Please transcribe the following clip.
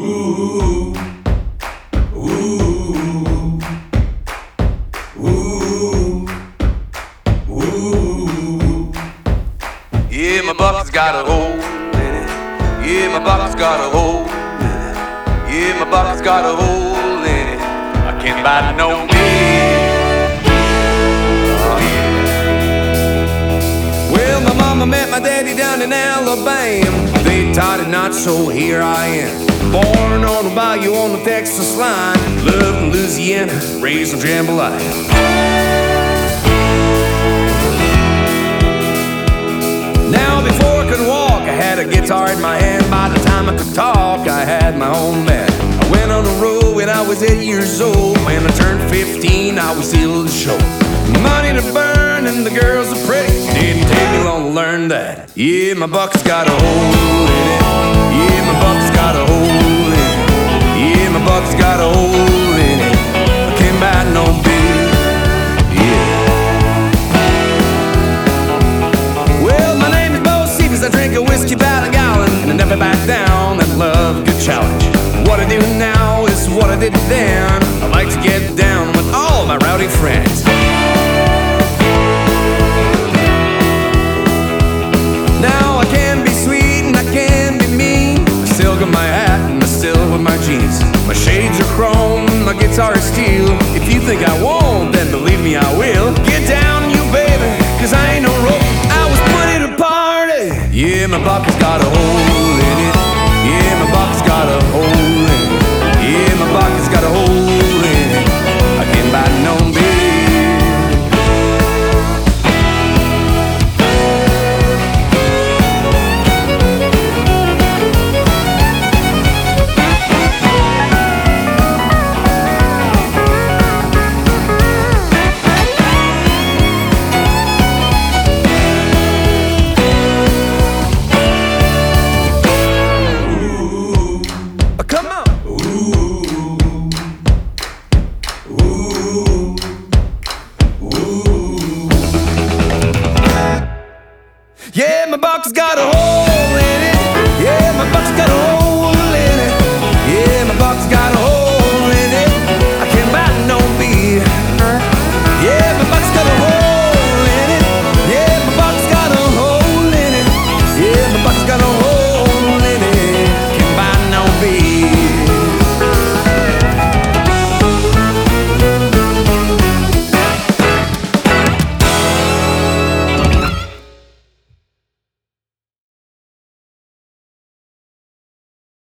Ooh, ooh, ooh, ooh. Yeah, my bucket's got a hole in it. Yeah, my bucket's got a hole in it. Yeah, my bucket's got a hole in it. I can't buy no beer. Oh, yeah. Well, my mama met my daddy down in Alabama. They tied a knot, so here I am. Born on a bayou on the Texas line. Loved in Louisiana, raised in Jambalaya. Now before I could walk, I had a guitar in my hand. By the time I could talk, I had my own band. I went on the road when I was 8 years old. When I turned 15, I was still the show. Money to burn and the girls are pretty. Didn't take me long to learn that. Yeah, my bucket's got a hole in it. Yeah, my bucket's got a hole in it. Yeah, my bucket's got a hole in it. I can't buy no beer. Yeah. Well, my name is Bo Stevens. I drink a whiskey about a gallon, and I never back down and love a good challenge. What I do now is what I did then. I like to get down with all my rowdy friends. Now I can be sweet and I can be mean. I still got my hat and I still with my jeans. My shades are chrome, my guitar is steel. If you think I won't, then believe me I will. Get down you baby, cause I ain't no rope. I was put in a party. Yeah, my bucket's got a hole